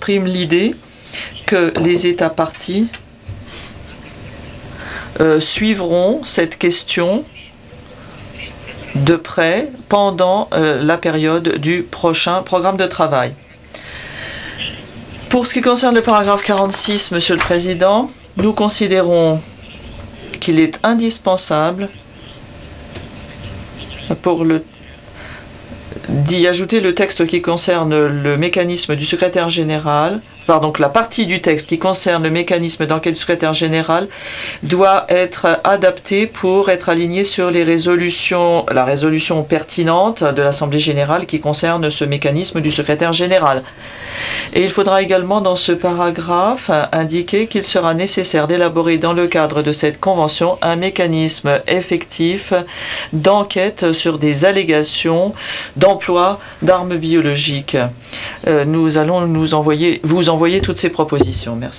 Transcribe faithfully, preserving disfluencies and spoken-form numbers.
exprime l'idée que les États parties euh, suivront cette question de près pendant euh, la période du prochain programme de travail. Pour ce qui concerne le paragraphe quarante-six, Monsieur le Président, nous considérons qu'il est indispensable pour le d'y ajouter le texte qui concerne le mécanisme du secrétaire général, pardon, que la partie du texte qui concerne le mécanisme d'enquête du secrétaire général doit être adaptée pour être alignée sur les résolutions, la résolution pertinente de l'Assemblée générale qui concerne ce mécanisme du secrétaire général. Et il faudra également dans ce paragraphe indiquer qu'il sera nécessaire d'élaborer dans le cadre de cette convention un mécanisme effectif d'enquête sur des allégations d'emploi d'armes biologiques. Euh, nous allons nous envoyer, vous envoyer toutes ces propositions. Merci.